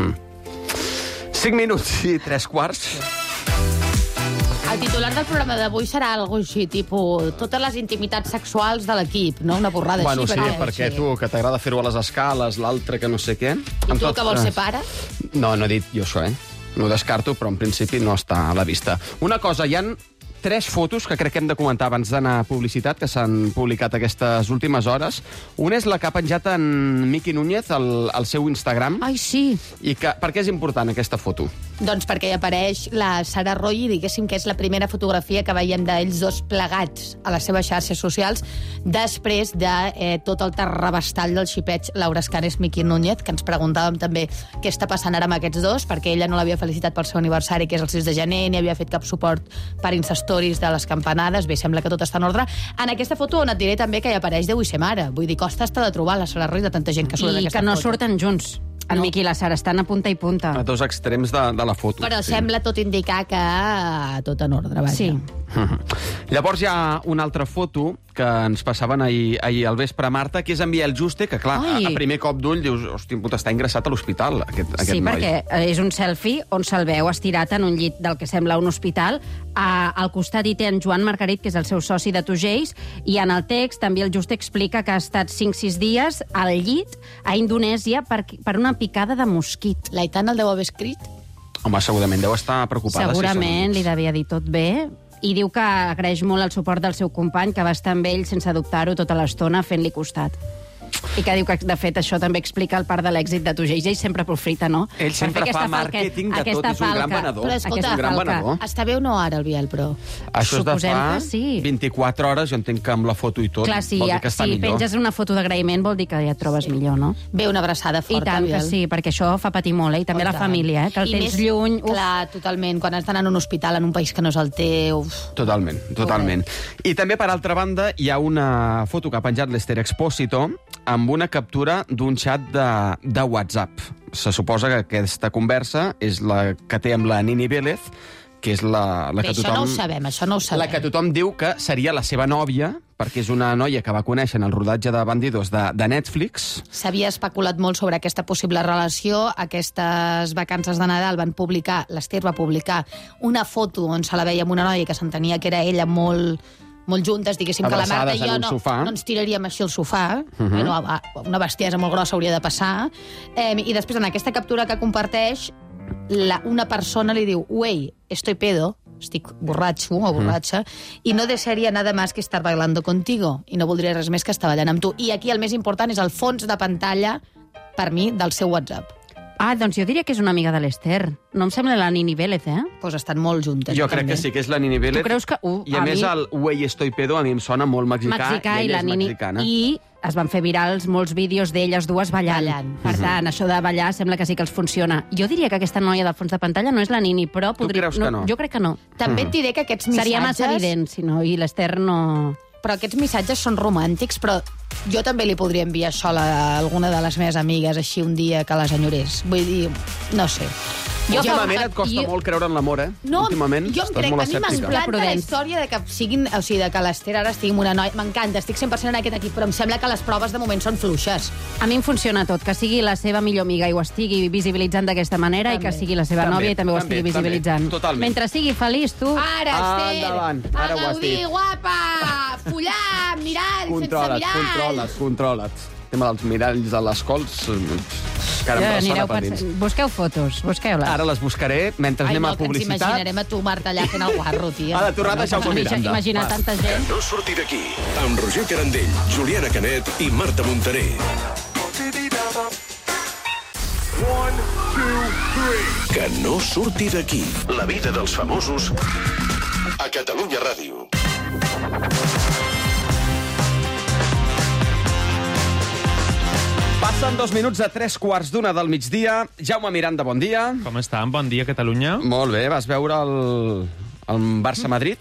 5 minuts i 3/4. El titular del programa d'avui serà algo així, tipus totes les intimitats sexuals de l'equip, no? Una borrada així. Bueno, sí, perquè tu, que t'agrada fer-ho a les escales, l'altre que no sé què... I tu, que vols ser pare? No he dit jo això, No ho descarto, però en principi no està a la vista. Una cosa, hi han 3 fotos que crec que hem de comentar abans d'anar a publicitat, que s'han publicat aquestes últimes hores. Una és la que ha penjat en Miqui Núñez al seu Instagram. Ai, sí. I per què és important aquesta foto? Doncs perquè hi apareix la Sara Roy i diguéssim que és la primera fotografia que veiem d'ells dos plegats a les seves xarxes socials després de tot el terrabastall del xipeig Laura Escanes, Miqui Núñez, que ens preguntàvem també què està passant ara amb aquests dos, perquè ella no l'havia felicitat pel seu aniversari, que és el 6 de gener, ni havia fet cap suport per Instastories de les campanades. Bé, sembla que tot està en ordre. En aquesta foto on et diré també que hi apareix de Vull ser mare. Vull dir, costa està de trobar la Sara Roy de tanta gent que surt d'aquesta foto. I que no surten junts. El Miqui i la Sara estan a punta i punta. A dos extrems de la foto. Però sembla tot indicar que tot en ordre, vaja. Sí. Llavors hi ha una altra foto que ens passaven ahir al vespre, Marta, que és en Biel Juste, que clar, a primer cop d'ull dius, hòstia, puta, està ingressat a l'hospital, aquest noi. Sí, perquè és un selfie on se'l veu estirat en un llit del que sembla un hospital. Al costat hi té en Joan Margarit, que és el seu soci de Tugells, i en el text també el Juste explica que ha estat 5-6 dies al llit a Indonèsia per una picada de mosquit. L'Aitana el deu haver escrit? Home, segurament deu estar preocupada. Segurament, li devia dir tot bé. I diu que agraeix molt el suport del seu company, que va estar amb ell sense dubtar-ho tota l'estona fent-li costat. I que diu que, de fet, això també explica el part de l'èxit de Tugells. Ell sempre aprofita, no? Ell sempre fa màrqueting de tot, és un gran venedor. Però escolta, està bé o no ara el Biel, però? Això és de fa 24 hores, jo entenc que amb la foto i tot vol dir que està millor. Si penges una foto d'agraïment vol dir que ja et trobes millor, no? Bé, una abraçada forta, Biel. I tant que sí, perquè això fa patir molt, i també la família, que el tens lluny. Clar, totalment, quan has d'anar a un hospital en un país que no és el teu... Totalment. I també, per altra banda, hi ha una foto que ha penjat l'Ester Expósito amb una captura d'un xat de WhatsApp. Se suposa que aquesta conversa és la que té amb la Nini Vélez, que és la Bé, que això no ho sabem, això no ho sabem. La que tothom diu que seria la seva nòvia, perquè és una noia que va conèixer en el rodatge de Bandidos de Netflix. S'havia especulat molt sobre aquesta possible relació. Aquestes vacances de Nadal van publicar, l'Ester va publicar una foto on se la veia amb una noia que s'entenia que era ella molt juntes, diguéssim que la Marta i jo no ens tiraríem així al sofà. Bueno, una bestiesa molt grossa hauria de passar. I després, en aquesta captura que comparteix, una persona li diu: «Uey, estoy pedo», estic borratxo o borratxa, i no desearia nada más que estar bailando contigo, i no voldria res més que estar ballant amb tu. I aquí el més important és el fons de pantalla, per mi, del seu WhatsApp. Doncs jo diria que és una amiga de l'Ester. No em sembla la Nini Vélez, Pues estan molt juntes. Jo crec que sí, que és la Nini Vélez. Tu creus que... I a més, el «Uey, estoy pedo» a mi em sona molt mexicà i ella és mexicana. I es van fer virals molts vídeos d'elles dues ballant. Per tant, això de ballar sembla que sí que els funciona. Jo diria que aquesta noia del fons de pantalla no és la Nini, però podria... Tu creus que no? Jo crec que no. També et diré que aquests missatges... Seria massa evident, si no, i l'Ester no... Però aquests missatges són romàntics, però jo també li podria enviar això a alguna de les meves amigues així un dia que les enyorés. Vull dir, no sé. Últimament et costa molt creure en l'amor, No, últimament jo em crec que a mi m'encanta la història de que siguin, o sigui, de que l'Ester ara estigui amb una noia. M'encanta, estic 100% en aquest equip, però em sembla que les proves de moment són fluixes. A mi em funciona tot, que sigui la seva millor amiga i ho estigui visibilitzant d'aquesta manera, i que sigui la seva nòvia i també ho estigui visibilitzant. Totalment. Mentre sigui feliç, tu... Ara,Ester! Endavant, ara ho has dit. Guapa! Follar, mirall, sense mirall! Controla't. El tema dels miralls a les cols... Busqueu fotos, busqueu-les. Ara les buscaré mentre anem a publicitat. Ens imaginarem a tu, Marta, allà fent el guarro, tia. Ha de tornar a deixar-ho Miranda. Imagina tanta gent. No surti d'aquí, amb Roger Carandell, Juliana Canet i Marta Montaner. 1, 2, 3. Que no surti d'aquí. La vida dels famosos a Catalunya Ràdio. Passen 2 minuts a 3:15 del migdia. Jaume Miranda, bon dia. Com estan? Bon dia, Catalunya. Molt bé, vas veure el Barça-Madrid?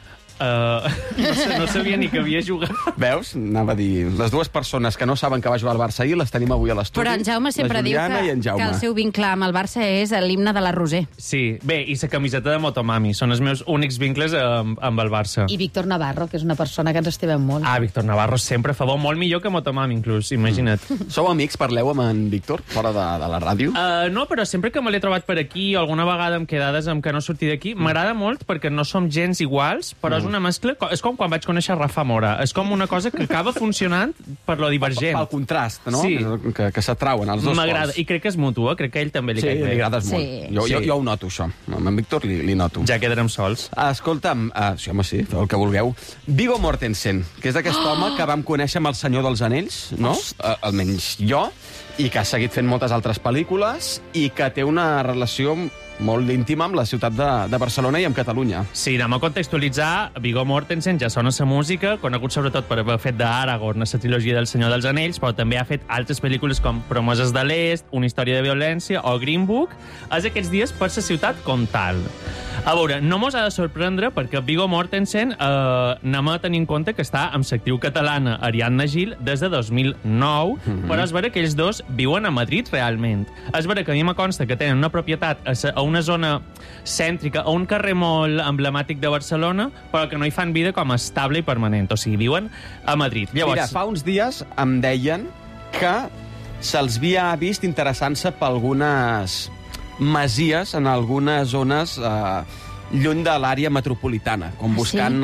No sabia ni que havia jugat. Veus? Anava a dir... Les dues persones que no saben que va jugar al Barça ahir les tenim avui a l'estudi. Però en Jaume sempre diu que el seu vincle amb el Barça és l'himne de la Roser. Sí, bé, i la camiseta de Motomami. Són els meus únics vincles amb el Barça. I Víctor Navarro, que és una persona que ens estimem molt. Víctor Navarro sempre a favor, molt millor que Motomami, inclús, imagina't. Sou amics? Parleu amb en Víctor, fora de la ràdio? No, però sempre que me l'he trobat per aquí, alguna vegada amb quedades amb que no surti d'aquí, m'agrada molt perquè no som gens iguals, però és una mescla... És com quan vaig conèixer Rafa Mora. És com una cosa que acaba funcionant per lo divergent. Pel contrast, no? Sí. Que s'atrauen els dos M'agrada. I crec que és mutua. Crec que a ell també li caic bé. Sí, li agrades molt. Sí. Jo ho noto, això. Amb en Víctor li noto. Ja quedarem sols. Escolta'm, sí, home, sí, feu el que vulgueu. Viggo Mortensen, que és aquest home que vam conèixer amb El Senyor dels Anells, no? Almenys jo, i que ha seguit fent moltes altres pel·lícules i que té una relació molt íntima amb la ciutat de Barcelona i amb Catalunya. Sí, anem a contextualitzar. Viggo Mortensen ja sona sa música, conegut sobretot per haver fet d'Aragorn a la trilogia del Senyor dels Anells, però també ha fet altres pel·lícules com Promeses de l'Est, Una història de violència o Green Book. És aquests dies per la ciutat com tal. A veure, no mos ha de sorprendre perquè Viggo Mortensen anem a tenir en compte que està amb l'actriu catalana Ariadna Gil des de 2009, però és vera que ells dos viuen a Madrid realment. És vera que a mi me consta que tenen una propietat a una zona cèntrica, a un carrer molt emblemàtic de Barcelona, però que no hi fan vida com a estable i permanent. O sigui, viuen a Madrid. Llavors... Mira, fa uns dies em deien que se'ls havia vist interessant-se per algunes masies en algunes zones lluny de l'àrea metropolitana, com buscant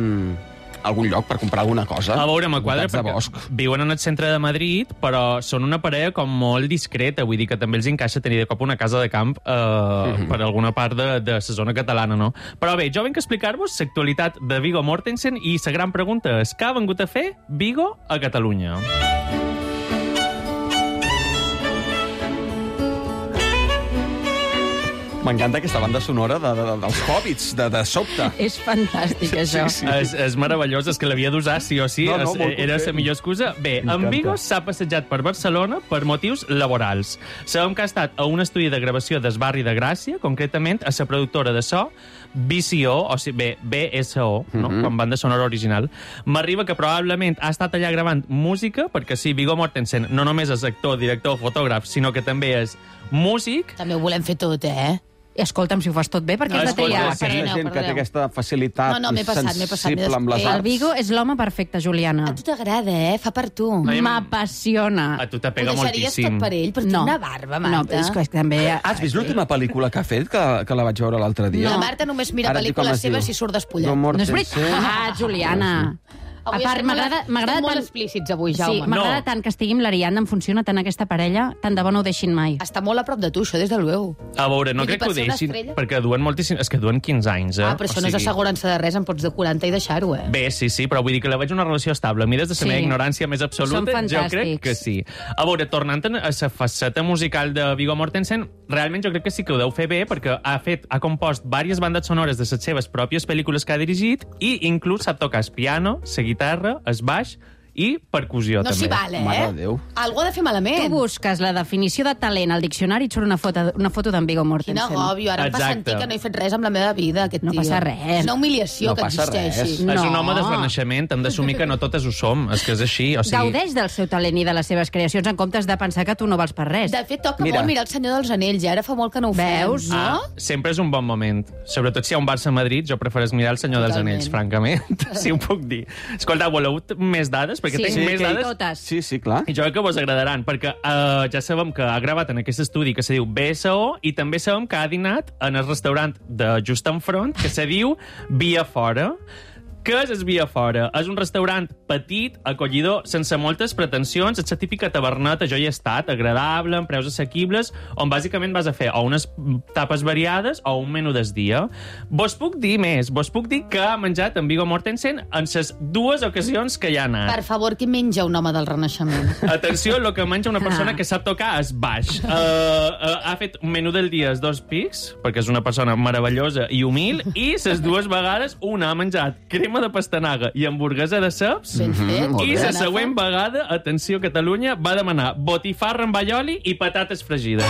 algun lloc per comprar alguna cosa. A veure, me quadra, perquè viuen en el centre de Madrid, però són una parella com molt discreta, vull dir que també els encaixa tenir de cop una casa de camp per alguna part de la zona catalana, no? Però bé, jo venc a explicar-vos l'actualitat de Viggo Mortensen i la gran pregunta és què ha vengut a fer Viggo a Catalunya? M'encanta aquesta banda sonora dels Hobbits, de sobte. És fantàstic, això. Sí. És meravellós, és que l'havia d'usar sí o sí, era la millor excusa. Bé, en Viggo s'ha passejat per Barcelona per motius laborals. Sabem que ha estat a un estudi de gravació del barri de Gràcia, concretament a la productora de so BSO, o sigui, BSO, no? Com banda sonora original. M'arriba que probablement ha estat allà gravant música, perquè sí, Viggo Mortensen no només és actor, director, fotògraf, sinó que també és músic. També ho volem fer tot, eh? Escolta'm, si ho fas tot bé, perquè has de triar. Aquesta gent que té aquesta facilitat No, m'he passat, sensible amb les El arts. Vigo és l'home perfecte, Juliana. A tu t'agrada, Fa per tu. M'apassiona. A tu te Ho pega deixaries moltíssim. tot per ell, però té una barba, No, Marta. és que també... Has vist l'última pel·lícula que ha fet, que la vaig veure l'altre dia? La Marta només mira Ara et dic com pel·lícules es diu. seves i surt despullat. Viggo No és Mortensen. veritat. Ah, Juliana. A Avui part, estem m'agrada molt tant... explícits avui, Sí, Jaume. m'agrada tant que estigui amb l'Ariadna, em funciona tant aquesta parella, tant de bo no ho deixin mai. Està molt a prop de tu, això, des del veu. A veure, no Vull dir, crec que ho per ser una deixin, estrella. perquè duen moltíssim... És que duen 15 anys, Ah, però això no és assegurança de res, en pots de 40 i deixar-ho, Bé, sí, però vull dir que la veig una relació estable. A mi, des de la Sí. meva ignorància més absoluta, Són jo crec fantàstics. que sí. A veure, tornant a la faceta musical de Viggo Mortensen, realment jo crec que sí que ho deu fer bé, perquè ha compost diverses bandes sonores de les seves pròpies pel·lícules que ha dirigit i inclús sap tocar el piano, la guitarra, el baix i percussió, No també. s'hi vale, Mare de Déu. Algú ha de fer malament. Tu busques la definició de talent al diccionari i et surt una foto d'en Viggo Quin Mortensen. agòbio, ara em fa Exacte. sentir que no he fet res amb la meva vida, aquest No tio. passa res. És una humiliació No que passa existeixi. res. És un No. home del renaixement, hem d'assumir que no totes ho som, és que és així. O sigui, Gaudeix del seu talent i de les seves creacions en comptes de pensar que tu no vals per res. De fet, toca Mira. molt mirar el Senyor dels Anells, ara fa molt que no ho Veus? fem, no? sempre és un bon moment. Sobretot si hi ha un Barça-Madrid, jo prefereix mirar el Senyor dels Totalment. Anells, francament, si ho puc dir. Escolta, voleu més dades? Perquè Sí, tinc sí, més que- dades. totes. Sí, clar. I jo crec que vos agradaran, perquè ja sabem que ha gravat en aquest estudi que se diu BSO i també sabem que ha dinat en el restaurant de just enfront, que se diu Via Fora. Què és el Via Fora? És un restaurant petit, acollidor, sense moltes pretensions. És la típica taberneta, jo hi he estat, agradable, amb preus assequibles, on bàsicament vas a fer o unes tapes variades o un menú del dia. Vos puc dir més. Vos puc dir que ha menjat en Viggo Mortensen en les dues ocasions que hi ha anat. Per favor, qui menja un home del Renaixement? Atenció, el que menja una persona que sap tocar és baix. Ha fet un menú del dia als 2 pics, perquè és una persona meravellosa i humil, i les dues vegades una ha menjat crema de pastanaga i hamburguesa de ceps, Ben fet. molt i bé. la següent vegada, atenció, Catalunya, va demanar botifarra amb allioli i patates fregides.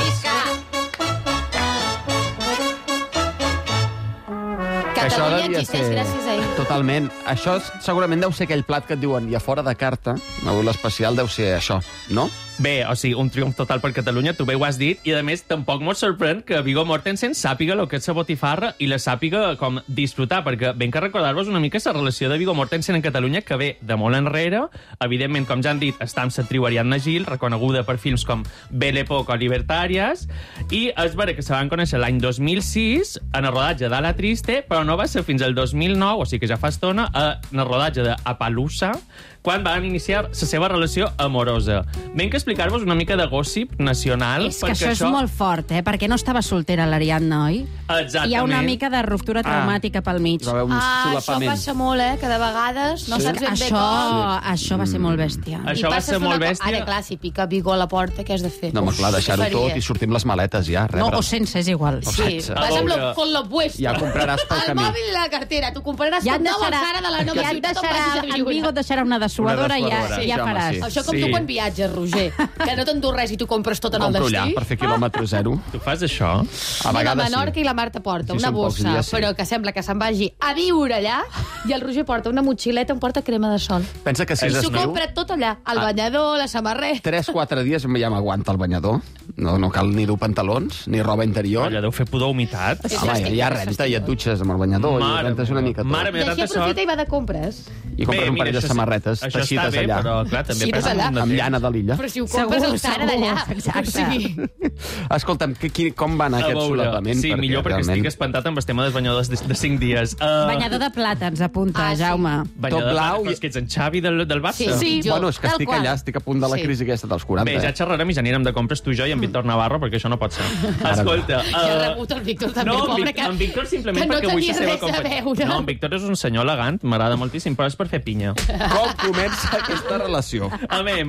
Catalunya existeix gràcies a ell. Totalment. Això segurament deu ser aquell plat que et diuen i a fora de carta, avui l'especial deu ser això, no? Bé, o sigui, un triomf total per Catalunya, tu bé ho has dit, i a més tampoc mos sorprèn que Viggo Mortensen sàpiga el que és la botifarra i la sàpiga com disfrutar, perquè ben que recordar-vos una mica la relació de Viggo Mortensen en Catalunya, que ve de molt enrere, evidentment, com ja han dit, està amb l'actriu Ariadna Gil, reconeguda per films com Belle Époque o Libertàries, i és vera que se van conèixer l'any 2006 en el rodatge de La Triste, però no va ser fins al 2009, o sigui que ja fa estona, en el rodatge d'Apalusa, quan van iniciar la seva relació amorosa. Ben que explicar-vos una mica de gossip nacional. És que això és molt fort, perquè no estava soltera l'Ariadna, oi? Exactament. Hi ha una mica de ruptura traumàtica pel mig. Hi va haver un Això solapament. passa molt, que de vegades no saps ben bé com. Això va ser molt bèstia. Això va ser molt bèstia. Ara, clar, si pica Vigó a la porta, què has de fer? No, home, clar, deixar-ho Què tot faries? i sortim les maletes ja, No, rebre. o sense, és igual. Sí, sense. vas amb A con lo puesto. Ja compraràs pel el camí. mòbil i la cartera. Tu compraràs Ja tot et nou al deixarà, Zara de la nova ja et ciutat on deixarà, vagis a en viure. Vigo et deixarà una dessuadora i ja, dessuadora. ja Sí, home, faràs. sí. Això com Sí. tu quan viatges, Roger, que no t'endú res i tu compres tot en el Compro destí. allà, per fer quilòmetre zero. Tu fas això? A Anem a vegades Menorca sí. i la Marta porta Sí, una són pocs bossa, dies, sí. però que sembla que se'n vagi a viure allà, i el Roger porta una motxileta on porta crema de sol. Pensa que si I és s'ho estiu, compra tot allà, el banyador, la samarreta. 3-4 dies ja m'aguanta el banyador. No cal ni dur pantalons, ni roba interior. Allà deu fer pudor humitat. Sí. Home, ja renta i et dutxes amb el banyador i rentes una mica tot. Mare I meva, així tanta sort. aprofita i va de compres. I compres un parell de samarretes això teixides està bé, allà. però clar, també Sí, pesa allà. un munt de Amb temps. llana de l'illa. Però si ho compres al Zara d'allà. Exacte. O sigui, Escolta'm, com va anar A aquest veure, solapament? sí, millor perquè estic espantat amb el tema dels banyadors de 5 dies. Banyador de plàtans, apunta, Ah, sí. Jaume. Banyador tot blau Però és que ets en Xavi del Barça. Sí. Bueno, és que Tal estic qual. allà, estic a punt de la Sí. crisi aquesta dels 40. Bé, ja xerrarem i ja anirem de compres tu i jo i en Víctor Navarro, perquè això no pot ser. Escolta... ja ha rebut el Víctor també, no, pobre, que, en Víctor simplement que no perquè vull tenia ser seva res a companya. veure. No, en Víctor és un senyor elegant, m'agrada moltíssim, però és per fer pinya. Com comença aquesta relació? A veure,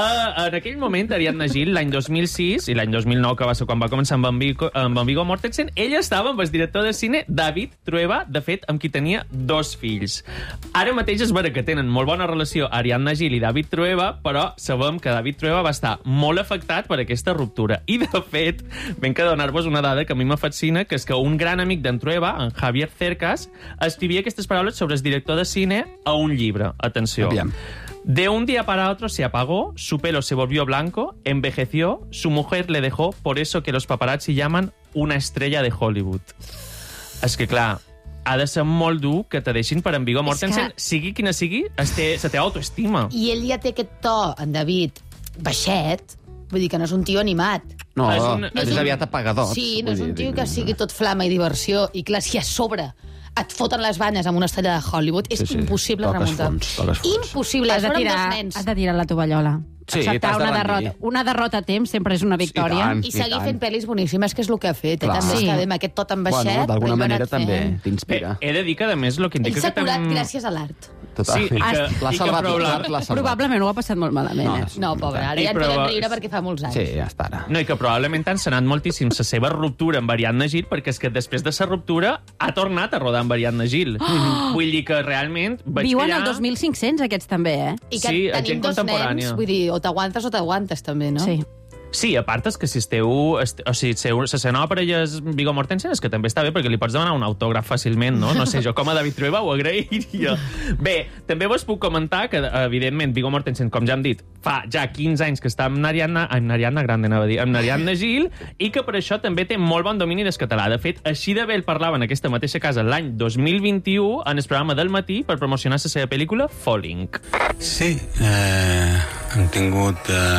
en aquell moment, Ariadna Gil, l'any 2006 i l'any 2009, que va ser quan va començar amb en Viggo Mortensen, ella estava amb el director de cine David Trueba, de fet, amb qui tenia 2 fills. Ara mateix és vera que tenen molt bona relació Ariadna Gil i David Trueba, però sabem que David Trueba va estar molt afectat per aquesta ruptura ruptura. I, de fet, venc a donar-vos una dada que a mi me fascina, que és que un gran amic d'en Trueba, en Javier Cercas, escrivia aquestes paraules sobre el director de cine a un llibre. Atenció. Aviam. De un día para otro se apagó, su pelo se volvió blanco, envejeció, su mujer le dejó, por eso que los paparazzi llaman una estrella de Hollywood. És que, clar, ha de ser molt dur que te deixin per en Viggo Mortensen, sigui quina sigui, se té autoestima. I ell ja té aquest to, en David, baixet, vull dir que no és un tio animat. No, No és aviat apagadot. Sí, no és un tio que sigui tot flama i diversió, i clar, si a sobre et foten les banyes amb una estrella de Hollywood, és impossible remuntar. Impossible, Has de tirar la tovallola. Sí, acceptar t'has de una rendir. derrota. Una derrota a temps sempre és una victòria. I seguir fent pel·lis boníssimes, que és el que ha fet. Clar. També Sí. està bé amb aquest tot en baixet. Bueno, d'alguna però ell ho ha manera anat també fent. t'inspira. He de dir que, a més, el que Ell indica s'ha que... curat gràcies a l'art. Total. Sí, i que- L'ha i que salvat, prou l'art l'ha salvat. Probablement ho ha passat molt malament, eh? No, pobre, ara ja en però- podem riure perquè fa molts anys. Sí, ja està ara. No, i que probablement han sonat moltíssim la seva ruptura amb Ariadna Gil, perquè és que després de la ruptura ha tornat a rodar amb Ariadna Gil. Vull dir que realment vaig Viuen callar... al 2500, aquests també, eh? I que Sí, tenim gent dos contemporània. nens, vull dir, o t'aguantes també, no? Sí. Sí, a part és que si esteu... O sigui, la nova parella és Viggo Mortensen, és que també està bé, perquè li pots demanar un autògraf fàcilment, no? No sé, jo com a David Trueba ho agrairia. Bé, també vos puc comentar que, evidentment, Viggo Mortensen, com ja hem dit, fa ja 15 anys que està amb Ariadna Grande, anava a dir, amb Ariadna Gil, i que per això també té molt bon domini del català. De fet, així de bé el parlava en aquesta mateixa casa l'any 2021 en el programa del matí per promocionar la seva pel·lícula Falling. Sí, hem tingut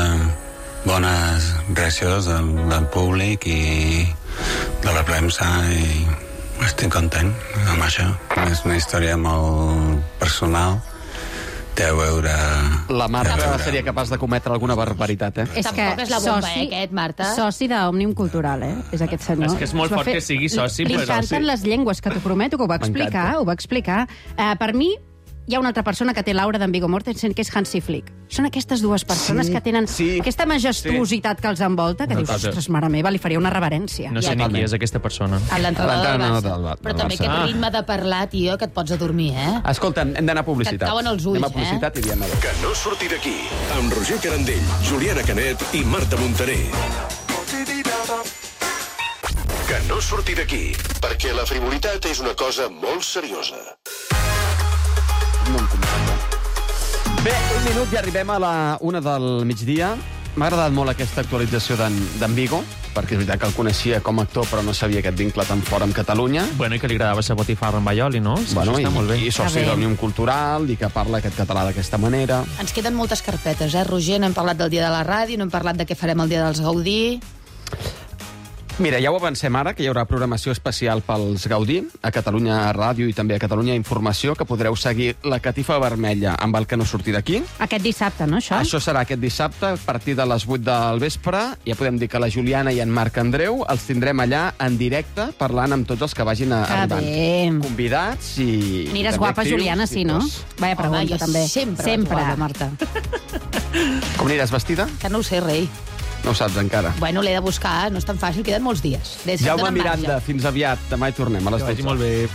bones reaccions del públic i de la premsa i estic content amb això. És una història molt personal. Té a veure... La Marta seria capaç de cometre alguna barbaritat, eh? Tampoc és la bomba, aquest, Marta. Soci d'Òmnium Cultural, eh? És aquest senyor. És que és molt Es va fort que sigui soci, Li però canten sí. les llengües, que t'ho prometo, que ho va explicar. Per mi, hi ha una altra persona que té l'aura d'en Viggo Mortensen, que és Hansi Flick. Són aquestes dues persones que tenen aquesta majestuositat que els envolta, que dius, ostres, mare meva, li faria una reverència. No sé ni qui és aquesta persona. A l'entrenador del Barça. Però també Barça. aquest ritme de parlar, tio, que et pots adormir, eh? Escolta, hem d'anar a publicitat. Que et cauen els ulls, Anem a publicitat i diem adéu. Que no surti d'aquí, amb Roger Carandell, Juliana Canet i Marta Montaner. Que no surti d'aquí, perquè la frivolitat és una cosa molt seriosa. Bé, un minut i arribem a la 1 del migdia. M'ha agradat molt aquesta actualització d'en Viggo, perquè és veritat que el coneixia com a actor, però no sabia aquest vincle tan fort amb Catalunya. Bueno, i que li agradava ser botifarra amb Aioli, no? Bueno, Això està molt bé. i soci d'Òmnium Cultural, i que parla aquest català d'aquesta manera. Ens queden moltes carpetes, Roger? No hem parlat del dia de la ràdio, no hem parlat de què farem el dia dels Gaudí... Mira, ja ho avancem ara, que hi haurà programació especial pels Gaudí, a Catalunya Ràdio i també a Catalunya Informació, que podreu seguir la catifa vermella amb el que no surti d'aquí. Aquest dissabte, no, això? Això serà aquest dissabte, a partir de les 8 del vespre. Ja podem dir que la Juliana i en Marc Andreu els tindrem allà en directe, parlant amb tots els que vagin arribant. bé. Convidats i... Aniràs també guapa, actius, Juliana, sí, no? Vaya pregunta, Home, jo també. sempre. Guapa, Marta. Com aniràs vestida? Que no ho sé, rei. No ho saps encara. Bueno, l'he de buscar, no és tan fàcil, queden molts dies. Jaume Miranda, fins aviat. Demà hi tornem a les 12. Molt bé.